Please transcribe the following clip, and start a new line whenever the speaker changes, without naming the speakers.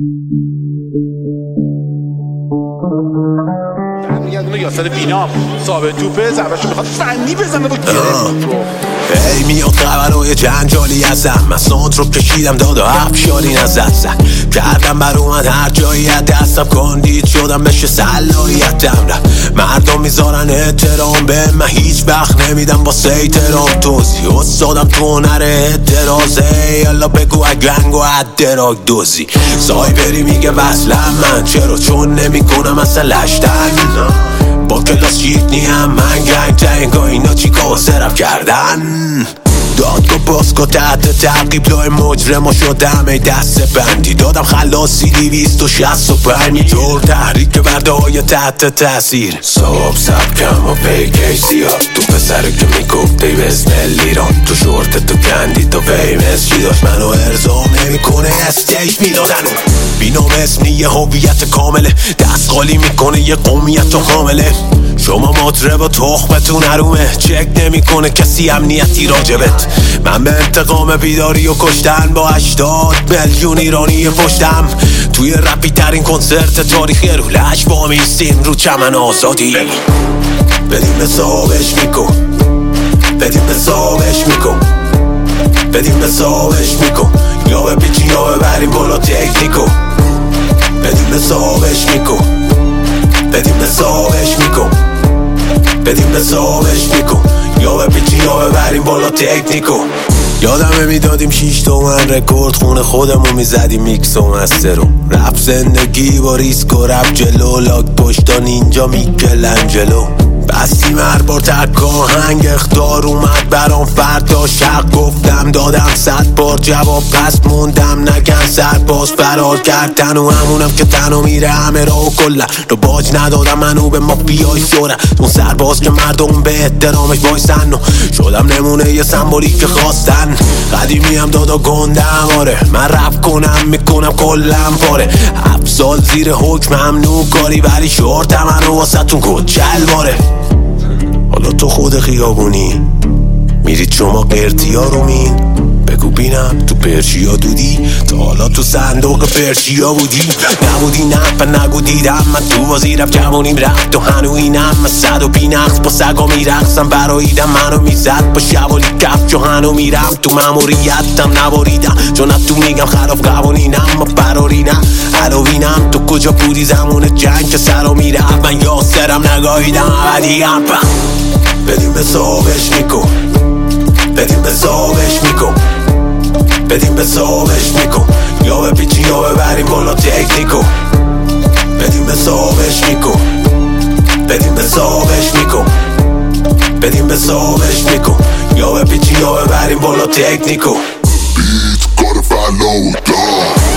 برمیگردونه یاسر بینام ثابت توپه ضربه‌شو میخواد فنی بزنه با گره.
ای میاد خبرهای جنجالی ازم من سانت رو کشیدم داد و افشاری نزد زد کردم بر اومد هر جایی از دستم کندید شدم بشه صلاحیتم مردم میذارن احترام به من هیچ وقت نمیدم با احترام توزی استادم تو هنر اعتراضه یالا بگو اگنگ و ادراک دوزی سایبری میگه وصلم من چرا چون نمیکنم اصلا لشتن با کلاس شیت نیم من گنگ تنگا اینا چی کاسرم کردن دادگاه باسکو تحت تعقیب لای مجرم شدم ای دست بندی دادم خلاصی 265 طور تحریک برده های تحت تاثیر صاحب سبکم و پیکی سیاه تو پسره که میگفته بسم ایران تو شورت تو کندی تو فیمس چی داشت منو ارزا نمیکنه استیج میدادن بینام اسم یه هویت کامله دست خالی میکنه یه قومیت تو حامله شما مطرب و تخمتون حرومه چک نمیکنه کسی امنیتی راجبت من به انتقام بیداری و کشتن با 80 میلیون ایرانی پشتم توی رپی ترین کنسرت تاریخی رو لش با میستیم رو چمن آزادی بدیم به صاحبش میکن بدیم به صاحبش میکن بدیم به صاحبش میکن یا به پیچی یا ببریم بالا تکنیکو بدیم به صاحبش میکن بدیم به صاحبش میکن بدیم به صاحبش میکن یا به پیچی یا ببریم بالا تکنیکو یادمه میدادیم 6 تومن رکورد خونه خودمو میزدیم میکس و مسترو رپ زندگی با ریسک و رپ جلو لاک پشتان اینجا میکلنجلو بستیم هر بار تک آهنگ اختار اومد برام فردا شق گفتم دادم 100 بار جواب پس موندم نگن سرباز فرار کردن و همونم که تنو میره همه را و کلن رو باج ندادم منو به ما بیای شورن اون سرباز که مردم به احترامش بایستن و شدم نمونه یه سمبولی که خواستن قدیمی هم دادا گندم آره من رپ کنم میکنم کلم پاره 7 سال زیر حکم ممنوع کاری ولی شورتم من رو واسه تون کچل باره حالا تو خود خیابونی میرید شما قرتیا رو مین بگو بینم تو پرشیا دودی تا حالا تو صندوق پرشیا بودی نبودی نه نگو دیدم من تو بازی رفت جوانیم رفت و هنو اینم من 100 و بینقص با سگا میرقصم براییدم منو میزد با شوالی کف جو هنو میرم تو مموریتم نباریدم چون تو میگم خلاف قوانینم ما فراری نه هلوینم تو کجا بودی زمان جنگ که سرا میرفت من یاسرم نگاهیدم ابدیم بدیم به صاحبش میکن بدیم به صاحبش میکن بدیم به صاحبش میکن یا به پیچی یا ببریم بالا تکنیکو بدیم به صاحبش میکن بدیم به صاحبش میکن بدیم به صاحبش میکن یا به پیچی یا ببریم بالا تکنیکو
Beats gotta follow, dog.